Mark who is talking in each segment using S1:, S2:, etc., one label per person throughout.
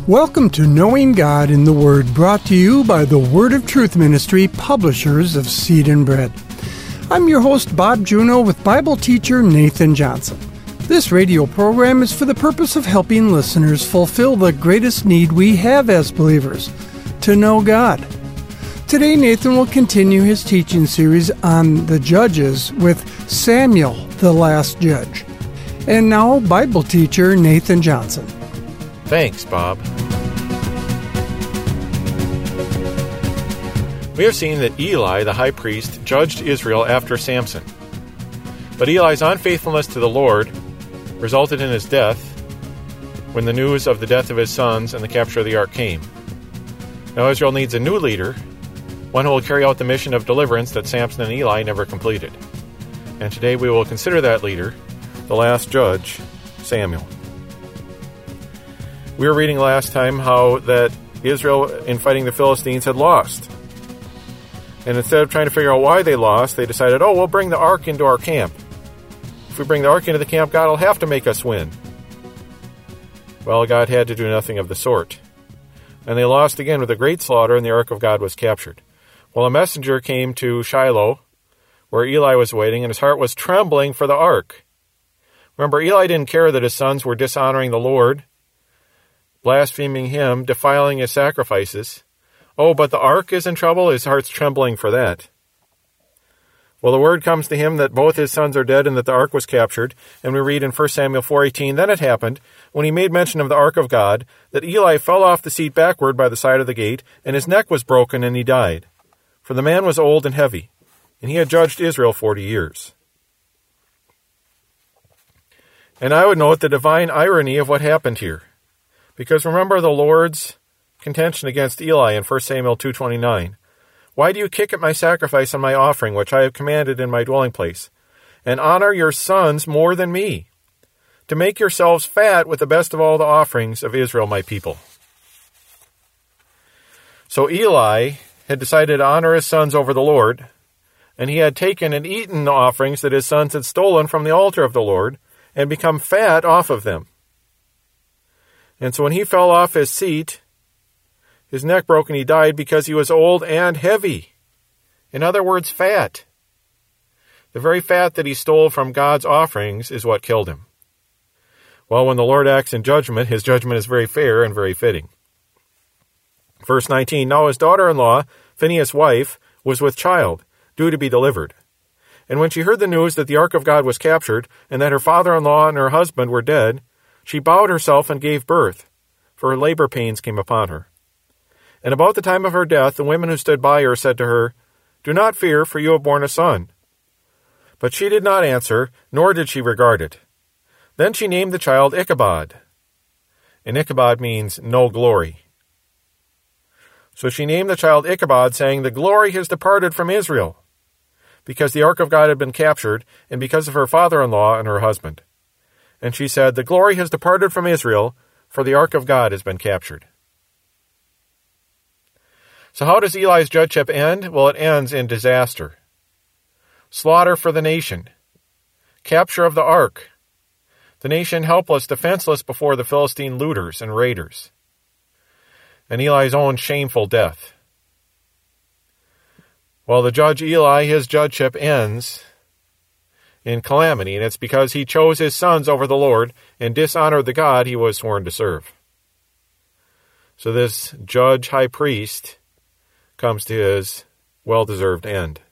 S1: Welcome to Knowing God in the Word, brought to you by the Word of Truth Ministry, publishers of Seed and Bread. I'm your host, Bob Juneau, with Bible teacher Nathan Johnson. This radio program is for the purpose of helping listeners fulfill the greatest need we have as believers, to know God. Today, Nathan will continue his teaching series on the Judges with Samuel, the last judge. And now, Bible teacher Nathan Johnson.
S2: Thanks, Bob. We have seen that Eli, the high priest, judged Israel after Samson. But Eli's unfaithfulness to the Lord resulted in his death when the news of the death of his sons and the capture of the ark came. Now Israel needs a new leader, one who will carry out the mission of deliverance that Samson and Eli never completed. And today we will consider that leader, the last judge, Samuel. We were reading last time how that Israel, in fighting the Philistines, had lost. And instead of trying to figure out why they lost, they decided, we'll bring the ark into our camp. If we bring the ark into the camp, God will have to make us win. Well, God had to do nothing of the sort. And they lost again with a great slaughter, and the ark of God was captured. Well, a messenger came to Shiloh, where Eli was waiting, and his heart was trembling for the ark. Remember, Eli didn't care that his sons were dishonoring the Lord, blaspheming him, defiling his sacrifices. But the ark is in trouble? His heart's trembling for that. Well, the word comes to him that both his sons are dead and that the ark was captured. And we read in 1 Samuel 4:18, Then it happened, when he made mention of the ark of God, that Eli fell off the seat backward by the side of the gate, and his neck was broken, and he died. For the man was old and heavy, and he had judged Israel 40 years. And I would note the divine irony of what happened here. Because remember the Lord's contention against Eli in 1 Samuel 2:29. Why do you kick at my sacrifice and my offering, which I have commanded in my dwelling place, and honor your sons more than me, to make yourselves fat with the best of all the offerings of Israel, my people? So Eli had decided to honor his sons over the Lord, and he had taken and eaten the offerings that his sons had stolen from the altar of the Lord, and become fat off of them. And so when he fell off his seat, his neck broke and he died because he was old and heavy. In other words, fat. The very fat that he stole from God's offerings is what killed him. Well, when the Lord acts in judgment, his judgment is very fair and very fitting. Verse 19, Now his daughter-in-law, Phinehas' wife, was with child, due to be delivered. And when she heard the news that the ark of God was captured, and that her father-in-law and her husband were dead, she bowed herself and gave birth, for her labor pains came upon her. And about the time of her death, the women who stood by her said to her, Do not fear, for you have borne a son. But she did not answer, nor did she regard it. Then she named the child Ichabod. And Ichabod means no glory. So she named the child Ichabod, saying, The glory has departed from Israel, because the ark of God had been captured, and because of her father-in-law and her husband. And she said, The glory has departed from Israel, for the ark of God has been captured. So how does Eli's judgeship end? Well, it ends in disaster. Slaughter for the nation. Capture of the ark. The nation helpless, defenseless before the Philistine looters and raiders. And Eli's own shameful death. Well, the judge Eli, his judgeship ends in calamity, and it's because he chose his sons over the Lord and dishonored the God he was sworn to serve. So this judge, high priest, comes to his well-deserved end.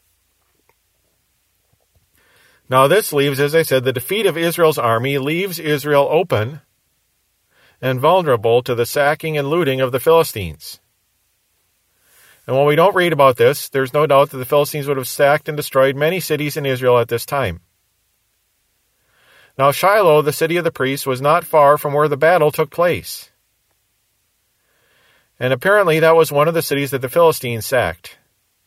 S2: Now this leaves, as I said, the defeat of Israel's army leaves Israel open and vulnerable to the sacking and looting of the Philistines. And while we don't read about this, there's no doubt that the Philistines would have sacked and destroyed many cities in Israel at this time. Now Shiloh, the city of the priests, was not far from where the battle took place. And apparently that was one of the cities that the Philistines sacked.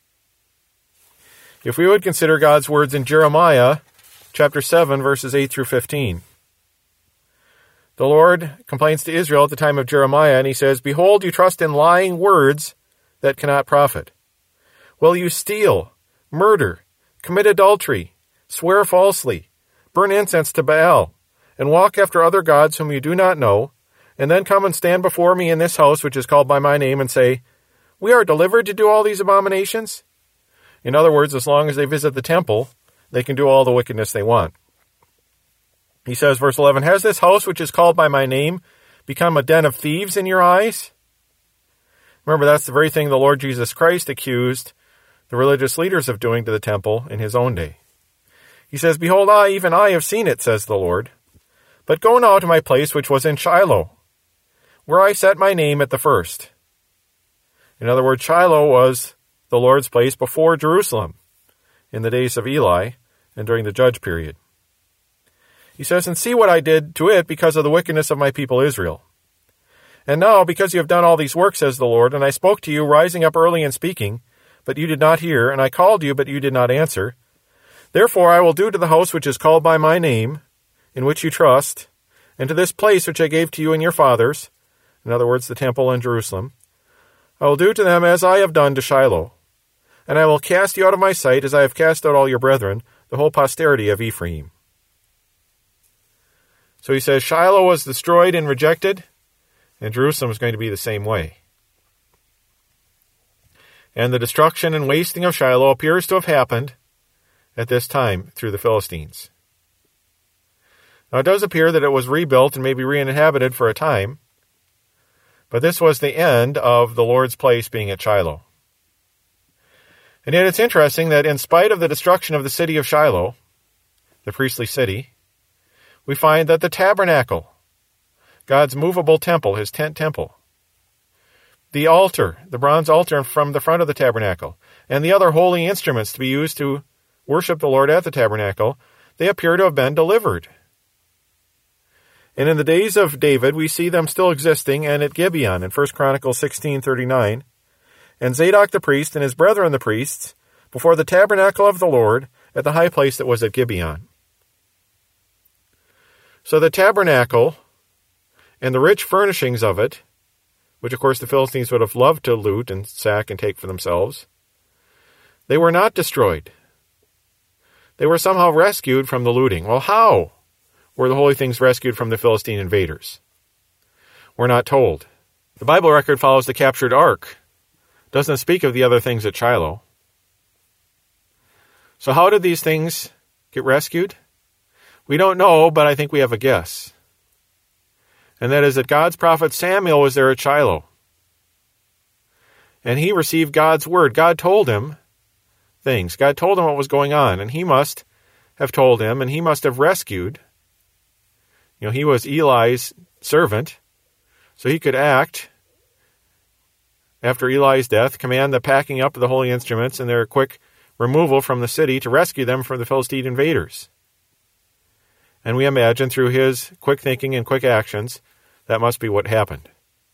S2: If we would consider God's words in Jeremiah, chapter 7, verses 8 through 15. The Lord complains to Israel at the time of Jeremiah, and he says, Behold, you trust in lying words that cannot profit. Will you steal, murder, commit adultery, swear falsely, burn incense to Baal, and walk after other gods whom you do not know, and then come and stand before me in this house which is called by my name and say, we are delivered to do all these abominations? In other words, as long as they visit the temple, they can do all the wickedness they want. He says, verse 11, has this house which is called by my name become a den of thieves in your eyes? Remember, that's the very thing the Lord Jesus Christ accused the religious leaders of doing to the temple in his own day. He says, behold, even I have seen it, says the Lord. But go now to my place which was in Shiloh, where I set my name at the first. In other words, Shiloh was the Lord's place before Jerusalem in the days of Eli and during the judge period. He says, and see what I did to it because of the wickedness of my people Israel. And now, because you have done all these works, says the Lord, and I spoke to you, rising up early and speaking, but you did not hear, and I called you, but you did not answer. Therefore I will do to the house which is called by my name, in which you trust, and to this place which I gave to you and your fathers, in other words, the temple in Jerusalem, I will do to them as I have done to Shiloh, and I will cast you out of my sight as I have cast out all your brethren, the whole posterity of Ephraim. So he says Shiloh was destroyed and rejected, and Jerusalem is going to be the same way. And the destruction and wasting of Shiloh appears to have happened at this time through the Philistines. Now it does appear that it was rebuilt and maybe re-inhabited for a time, but this was the end of the Lord's place being at Shiloh. And yet it's interesting that in spite of the destruction of the city of Shiloh, the priestly city, we find that the tabernacle, God's movable temple, his tent temple, the altar, the bronze altar from the front of the tabernacle, and the other holy instruments to be used to worship the Lord at the tabernacle, they appear to have been delivered. And in the days of David, we see them still existing, and at Gibeon in 1 Chronicles 16:39, and Zadok the priest and his brethren the priests, before the tabernacle of the Lord, at the high place that was at Gibeon. So the tabernacle and the rich furnishings of it, which of course the Philistines would have loved to loot and sack and take for themselves, they were not destroyed. They were somehow rescued from the looting. Well, how were the holy things rescued from the Philistine invaders? We're not told. The Bible record follows the captured ark. Doesn't speak of the other things at Shiloh. So how did these things get rescued? We don't know, but I think we have a guess. And that is that God's prophet Samuel was there at Shiloh. And he received God's word. God told him things. God told him what was going on. And he must have told him, and he must have rescued. He was Eli's servant, so he could act after Eli's death, command the packing up of the holy instruments and their quick removal from the city to rescue them from the Philistine invaders. And we imagine through his quick thinking and quick actions, that must be what happened.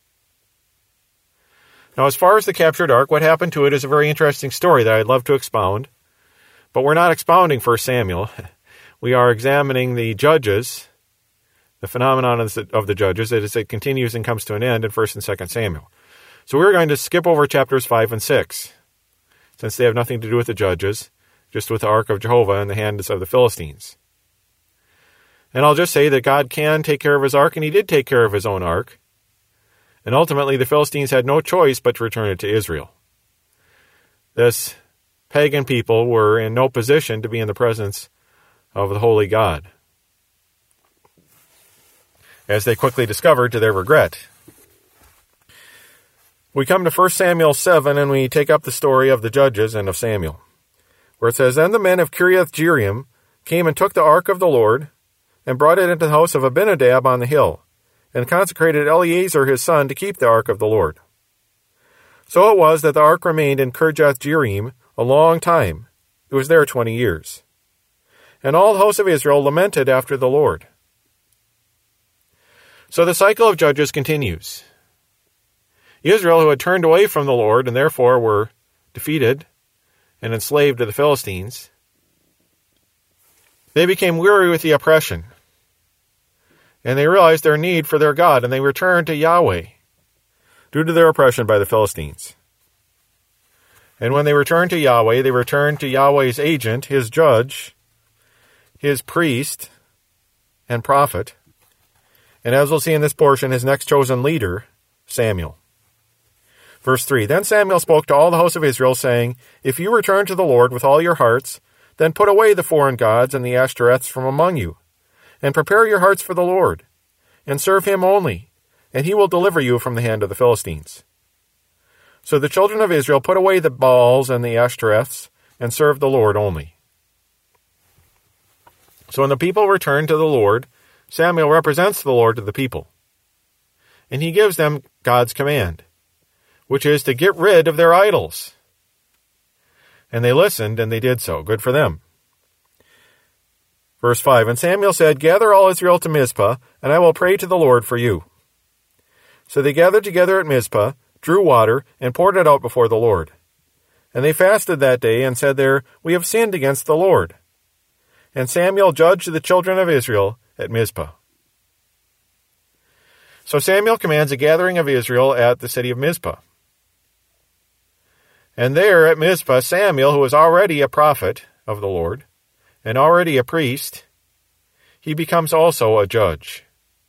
S2: Now, as far as the captured ark, what happened to it is a very interesting story that I'd love to expound. But we're not expounding 1 Samuel. We are examining the Judges, the phenomenon of the Judges, as it continues and comes to an end in 1 and 2 Samuel. So we're going to skip over chapters 5 and 6, since they have nothing to do with the Judges, just with the ark of Jehovah in the hands of the Philistines. And I'll just say that God can take care of his ark, and he did take care of his own ark. And ultimately, the Philistines had no choice but to return it to Israel. This pagan people were in no position to be in the presence of the holy God, as they quickly discovered to their regret. We come to 1 Samuel 7, and we take up the story of the Judges and of Samuel, where it says, Then the men of Kiriath-Jearim came and took the ark of the Lord, and brought it into the house of Abinadab on the hill, and consecrated Eleazar his son to keep the ark of the Lord. So it was that the ark remained in Kirjath-Jearim a long time. It was there 20 years. And all the house of Israel lamented after the Lord. So the cycle of Judges continues. Israel, who had turned away from the Lord and therefore were defeated and enslaved to the Philistines, they became weary with the oppression. And they realized their need for their God, and they returned to Yahweh due to their oppression by the Philistines. And when they returned to Yahweh, they returned to Yahweh's agent, his judge, his priest, and prophet, And as we'll see in this portion, his next chosen leader, Samuel. Verse 3, Then Samuel spoke to all the house of Israel, saying, If you return to the Lord with all your hearts, then put away the foreign gods and the Ashtoreths from among you, and prepare your hearts for the Lord, and serve him only, and he will deliver you from the hand of the Philistines. So the children of Israel put away the Baals and the Ashtoreths, and served the Lord only. So when the people returned to the Lord, Samuel represents the Lord to the people, and he gives them God's command, which is to get rid of their idols. And they listened, and they did so. Good for them. Verse 5, And Samuel said, Gather all Israel to Mizpah, and I will pray to the Lord for you. So they gathered together at Mizpah, drew water, and poured it out before the Lord. And they fasted that day, and said there, We have sinned against the Lord. And Samuel judged the children of Israel at Mizpah. So Samuel commands a gathering of Israel at the city of Mizpah. And there at Mizpah, Samuel, who was already a prophet of the Lord, and already a priest, he becomes also a judge.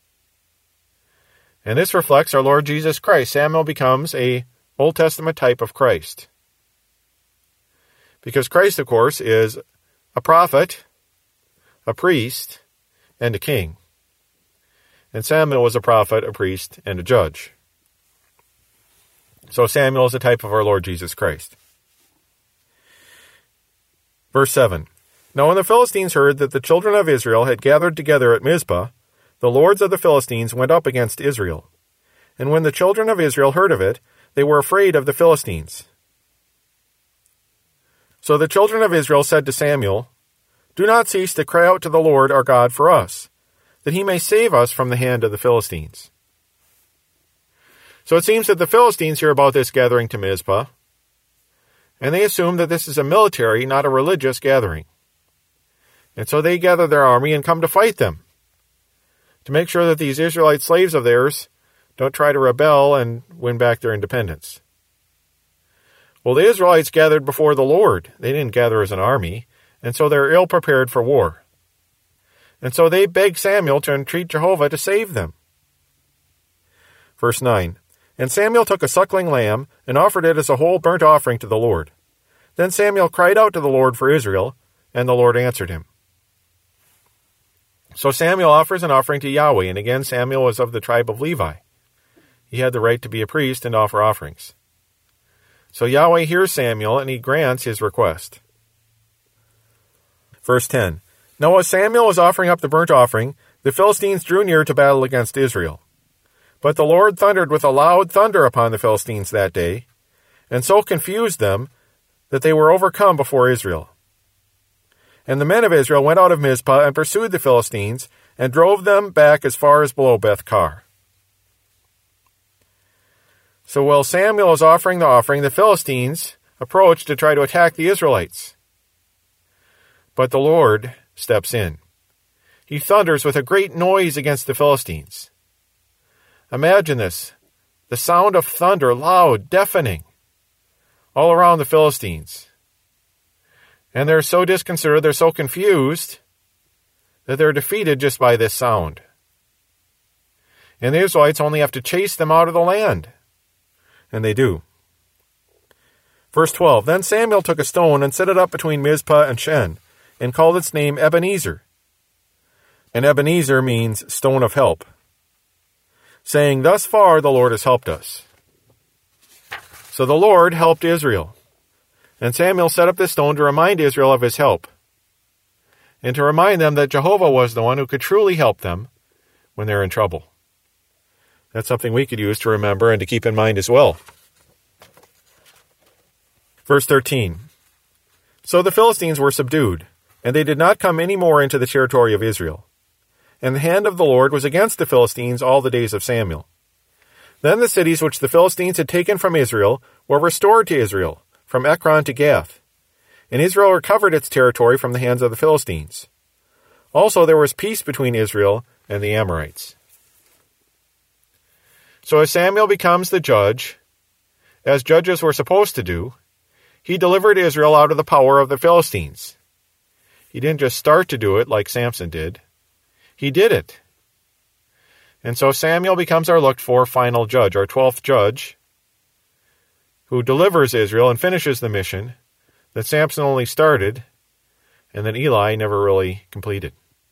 S2: And this reflects our Lord Jesus Christ. Samuel becomes an Old Testament type of Christ. Because Christ, of course, is a prophet, a priest, and a king. And Samuel was a prophet, a priest, and a judge. So Samuel is a type of our Lord Jesus Christ. Verse 7, Now when the Philistines heard that the children of Israel had gathered together at Mizpah, the lords of the Philistines went up against Israel. And when the children of Israel heard of it, they were afraid of the Philistines. So the children of Israel said to Samuel, Do not cease to cry out to the Lord our God for us, that he may save us from the hand of the Philistines. So it seems that the Philistines hear about this gathering to Mizpah, and they assume that this is a military, not a religious gathering. And so they gather their army and come to fight them, to make sure that these Israelite slaves of theirs don't try to rebel and win back their independence. Well, the Israelites gathered before the Lord. They didn't gather as an army, and so they're ill-prepared for war. And so they beg Samuel to entreat Jehovah to save them. Verse 9, And Samuel took a suckling lamb and offered it as a whole burnt offering to the Lord. Then Samuel cried out to the Lord for Israel, and the Lord answered him. So Samuel offers an offering to Yahweh, and again Samuel was of the tribe of Levi. He had the right to be a priest and offer offerings. So Yahweh hears Samuel, and he grants his request. Verse 10, Now as Samuel was offering up the burnt offering, the Philistines drew near to battle against Israel. But the Lord thundered with a loud thunder upon the Philistines that day, and so confused them that they were overcome before Israel. And the men of Israel went out of Mizpah and pursued the Philistines, and drove them back as far as below Beth-kar. So while Samuel is offering the offering, the Philistines approach to try to attack the Israelites. But the Lord steps in. He thunders with a great noise against the Philistines. Imagine this, the sound of thunder, loud, deafening, all around the Philistines. And they're so disconcerted, they're so confused, that they're defeated just by this sound. And the Israelites only have to chase them out of the land. And they do. Verse 12, Then Samuel took a stone and set it up between Mizpah and Shen, and called its name Ebenezer. And Ebenezer means stone of help, saying, Thus far the Lord has helped us. So the Lord helped Israel. And Samuel set up this stone to remind Israel of his help, and to remind them that Jehovah was the one who could truly help them when they're in trouble. That's something we could use to remember and to keep in mind as well. Verse 13, So the Philistines were subdued, and they did not come any more into the territory of Israel. And the hand of the Lord was against the Philistines all the days of Samuel. Then the cities which the Philistines had taken from Israel were restored to Israel, from Ekron to Gath. And Israel recovered its territory from the hands of the Philistines. Also there was peace between Israel and the Amorites. So as Samuel becomes the judge, as judges were supposed to do, he delivered Israel out of the power of the Philistines. He didn't just start to do it like Samson did. He did it. And so Samuel becomes our looked-for final judge, our 12th judge, who delivers Israel and finishes the mission that Samson only started and that Eli never really completed.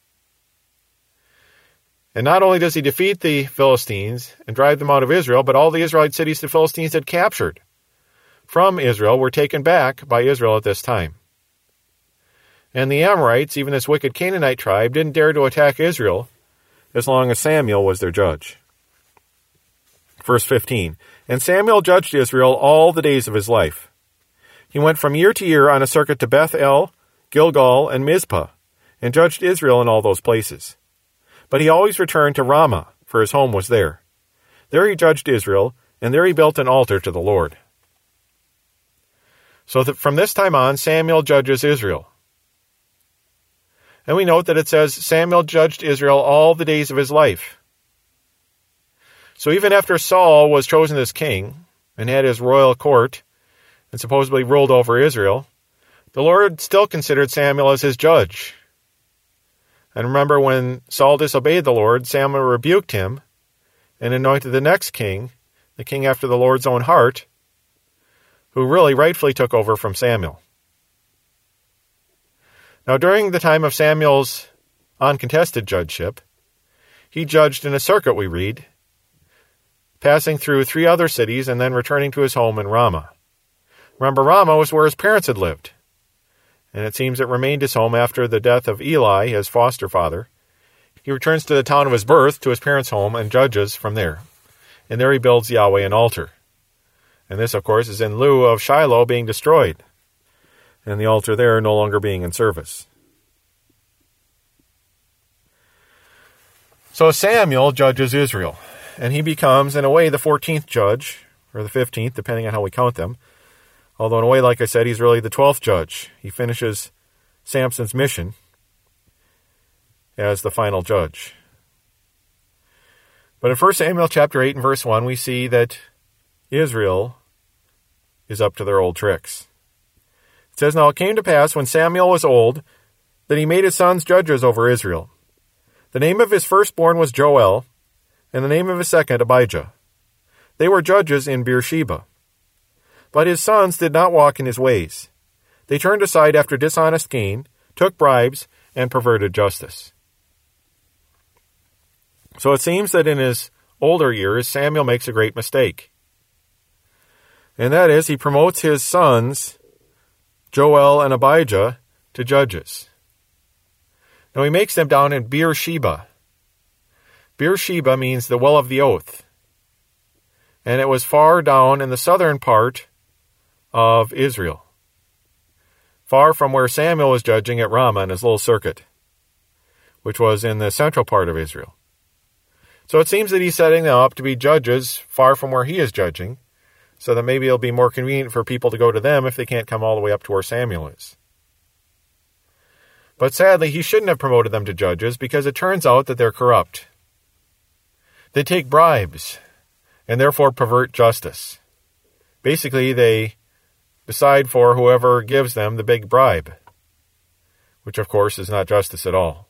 S2: And not only does he defeat the Philistines and drive them out of Israel, but all the Israelite cities the Philistines had captured from Israel were taken back by Israel at this time. And the Amorites, even this wicked Canaanite tribe, didn't dare to attack Israel as long as Samuel was their judge. Verse 15, and Samuel judged Israel all the days of his life. He went from year to year on a circuit to Beth-el, Gilgal, and Mizpah, and judged Israel in all those places. But he always returned to Ramah, for his home was there. There he judged Israel, and there he built an altar to the Lord. So that from this time on, Samuel judges Israel. And we note that it says, Samuel judged Israel all the days of his life. So even after Saul was chosen as king, and had his royal court, and supposedly ruled over Israel, the Lord still considered Samuel as his judge. And remember, when Saul disobeyed the Lord, Samuel rebuked him and anointed the next king, the king after the Lord's own heart, who really rightfully took over from Samuel. Now, during the time of Samuel's uncontested judgeship, he judged in a circuit, we read, passing through 3 other cities and then returning to his home in Ramah. Remember, Ramah was where his parents had lived, and it seems it remained his home after the death of Eli, his foster father. He returns to the town of his birth, to his parents' home, and judges from there. And there he builds Yahweh an altar. And this, of course, is in lieu of Shiloh being destroyed, and the altar there no longer being in service. So Samuel judges Israel, and he becomes, in a way, the 14th judge, or the 15th, depending on how we count them. Although in a way, like I said, he's really the 12th judge. He finishes Samson's mission as the final judge. But in 1 Samuel chapter 8 and verse 1, we see that Israel is up to their old tricks. It says, now it came to pass when Samuel was old that he made his sons judges over Israel. The name of his firstborn was Joel, and the name of his second Abijah. They were judges in Beersheba. But his sons did not walk in his ways. They turned aside after dishonest gain, took bribes, and perverted justice. So it seems that in his older years, Samuel makes a great mistake. And that is, he promotes his sons, Joel and Abijah, to judges. Now he makes them down in Beersheba. Beersheba means the well of the oath. And it was far down in the southern part of Israel, far from where Samuel was judging at Ramah in his little circuit, which was in the central part of Israel. So it seems that he's setting them up to be judges far from where he is judging, so that maybe it'll be more convenient for people to go to them if they can't come all the way up to where Samuel is. But sadly, he shouldn't have promoted them to judges, because it turns out that they're corrupt. They take bribes, and therefore pervert justice. Basically, they decide for whoever gives them the big bribe, which of course is not justice at all.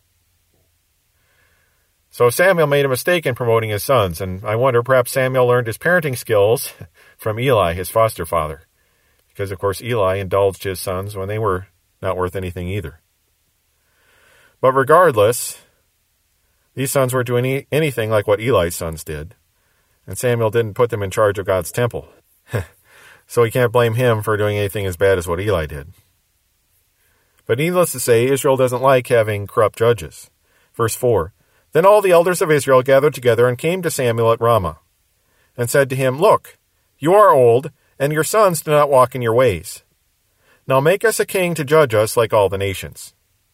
S2: So Samuel made a mistake in promoting his sons, and I wonder perhaps Samuel learned his parenting skills from Eli, his foster father, because of course Eli indulged his sons when they were not worth anything either. But regardless, these sons weren't doing anything like what Eli's sons did, and Samuel didn't put them in charge of God's temple. So we can't blame him for doing anything as bad as what Eli did. But needless to say, Israel doesn't like having corrupt judges. Verse 4, then all the elders of Israel gathered together and came to Samuel at Ramah, and said to him, look, you are old, and your sons do not walk in your ways. Now make us a king to judge us like all the nations.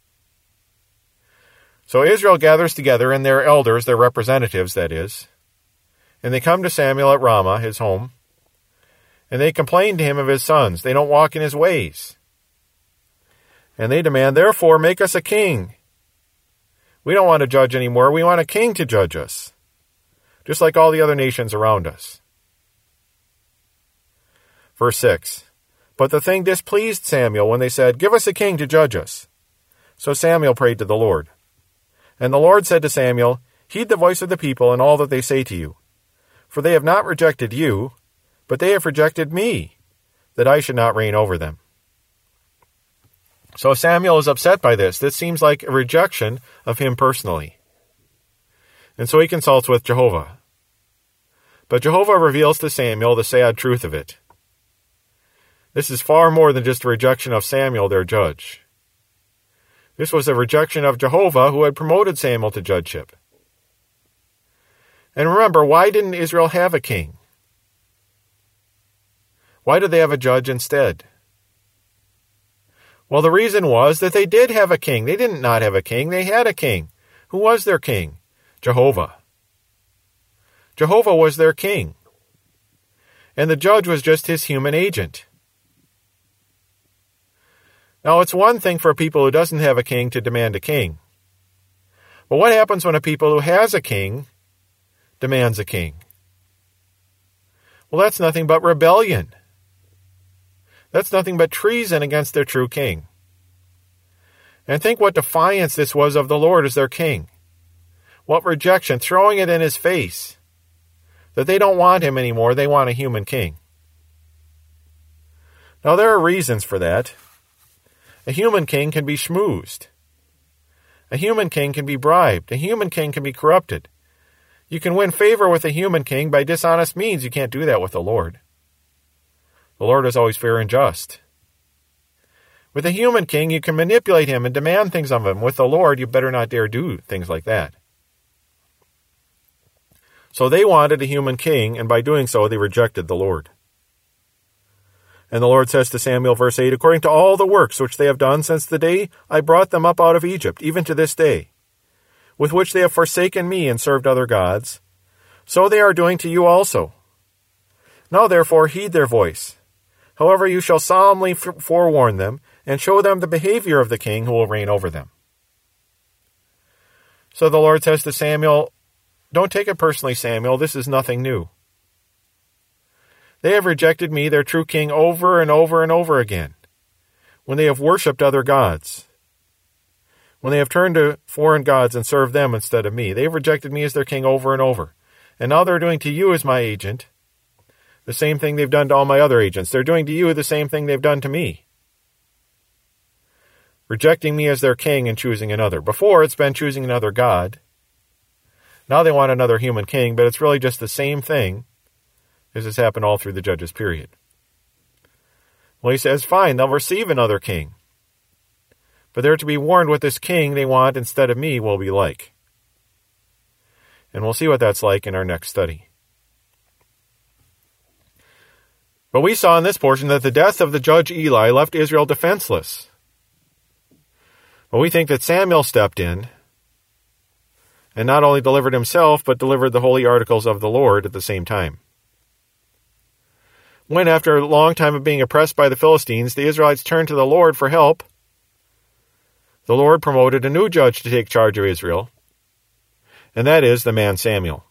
S2: So Israel gathers together, and their elders, their representatives, that is, and they come to Samuel at Ramah, his home, and they complain to him of his sons. They don't walk in his ways. And they demand, therefore, make us a king. We don't want to judge anymore. We want a king to judge us, just like all the other nations around us. Verse 6, but the thing displeased Samuel when they said, give us a king to judge us. So Samuel prayed to the Lord. And the Lord said to Samuel, Heed the voice of the people in all that they say to you. For they have not rejected you, but they have rejected me, that I should not reign over them. So Samuel is upset by this. This seems like a rejection of him personally. And so he consults with Jehovah. But Jehovah reveals to Samuel the sad truth of it. This is far more than just a rejection of Samuel, their judge. This was a rejection of Jehovah, who had promoted Samuel to judgeship. And remember, why didn't Israel have a king? Why did they have a judge instead? Well, the reason was that they did have a king. They didn't not have a king. They had a king. Who was their king? Jehovah. Jehovah was their king. And the judge was just his human agent. Now, it's one thing for a people who doesn't have a king to demand a king. But what happens when a people who has a king demands a king? Well, that's nothing but rebellion. That's nothing but treason against their true king. And think what defiance this was of the Lord as their king. What rejection, throwing it in his face. That they don't want him anymore, they want a human king. Now, there are reasons for that. A human king can be schmoozed. A human king can be bribed. A human king can be corrupted. You can win favor with a human king by dishonest means. You can't do that with the Lord. The Lord is always fair and just. With a human king, you can manipulate him and demand things of him. With the Lord, you better not dare do things like that. So they wanted a human king, and by doing so, they rejected the Lord. And the Lord says to Samuel, verse 8, according to all the works which they have done since the day I brought them up out of Egypt, even to this day, with which they have forsaken me and served other gods, so they are doing to you also. Now therefore heed their voice. However, you shall solemnly forewarn them, and show them the behavior of the king who will reign over them. So the Lord says to Samuel, don't take it personally, Samuel, this is nothing new. They have rejected me, their true king, over and over and over again, when they have worshipped other gods, when they have turned to foreign gods and served them instead of me. They have rejected me as their king over and over. And now they're doing to you as my agent the same thing they've done to all my other agents. They're doing to you the same thing they've done to me, rejecting me as their king and choosing another. Before, it's been choosing another god. Now they want another human king, but it's really just the same thing. This has happened all through the Judges period. Well, he says, fine, they'll receive another king. But they're to be warned what this king they want instead of me will be like. And we'll see what that's like in our next study. But we saw in this portion that the death of the judge Eli left Israel defenseless. Well, we think that Samuel stepped in and not only delivered himself, but delivered the holy articles of the Lord at the same time. When, after a long time of being oppressed by the Philistines, the Israelites turned to the Lord for help, the Lord promoted a new judge to take charge of Israel, and that is the man Samuel.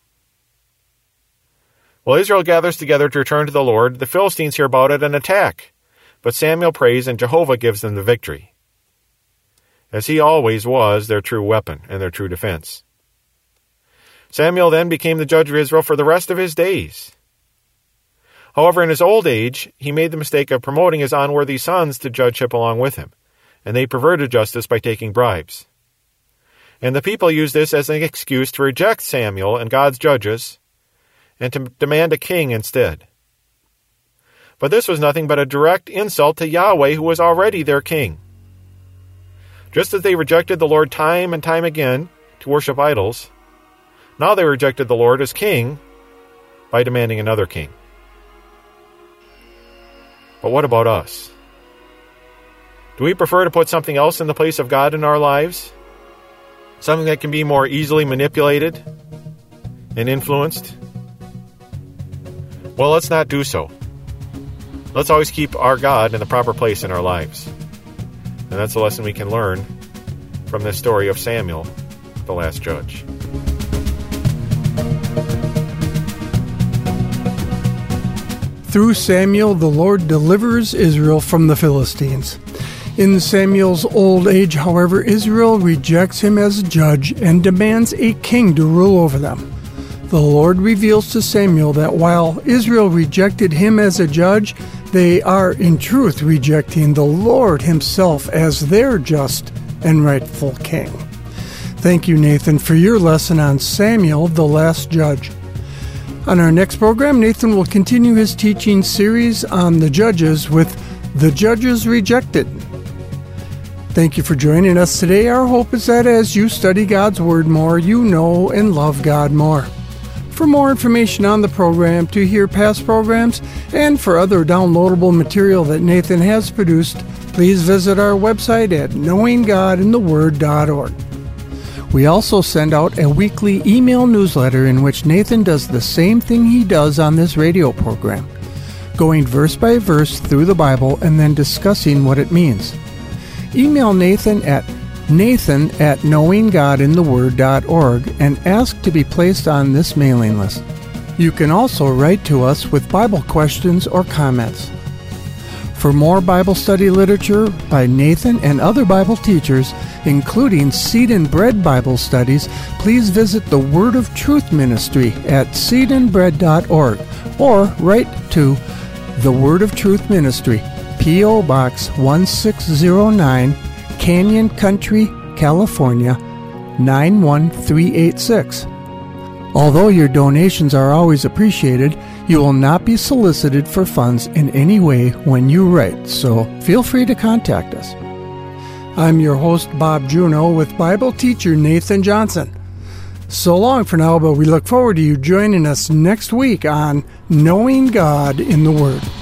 S2: While Israel gathers together to return to the Lord, the Philistines hear about it and attack, but Samuel prays and Jehovah gives them the victory, as he always was their true weapon and their true defense. Samuel then became the judge of Israel for the rest of his days. However, in his old age, he made the mistake of promoting his unworthy sons to judgeship along with him, and they perverted justice by taking bribes. And the people used this as an excuse to reject Samuel and God's judges, and to demand a king instead. But this was nothing but a direct insult to Yahweh, who was already their king. Just as they rejected the Lord time and time again to worship idols, now they rejected the Lord as king by demanding another king. But what about us? Do we prefer to put something else in the place of God in our lives? Something that can be more easily manipulated and influenced? Well, let's not do so. Let's always keep our God in the proper place in our lives. And that's a lesson we can learn from this story of Samuel, the last judge.
S1: Through Samuel, the Lord delivers Israel from the Philistines. In Samuel's old age, however, Israel rejects him as a judge and demands a king to rule over them. The Lord reveals to Samuel that while Israel rejected him as a judge, they are in truth rejecting the Lord himself as their just and rightful king. Thank you, Nathan, for your lesson on Samuel, the last judge. On our next program, Nathan will continue his teaching series on the judges with The Judges Rejected. Thank you for joining us today. Our hope is that as you study God's Word more, you know and love God more. For more information on the program, to hear past programs, and for other downloadable material that Nathan has produced, please visit our website at knowinggodintheword.org. We also send out a weekly email newsletter in which Nathan does the same thing he does on this radio program, going verse by verse through the Bible and then discussing what it means. Email Nathan at knowinggodintheword.org and ask to be placed on this mailing list. You can also write to us with Bible questions or comments. For more Bible study literature by Nathan and other Bible teachers, including Seed and Bread Bible studies, please visit the Word of Truth Ministry at seedandbread.org or write to the Word of Truth Ministry, P.O. Box 1609, Canyon Country, California, 91386. Although your donations are always appreciated, you will not be solicited for funds in any way when you write, so feel free to contact us. I'm your host, Bob Juneau, with Bible teacher Nathan Johnson. So long for now, but we look forward to you joining us next week on Knowing God in the Word.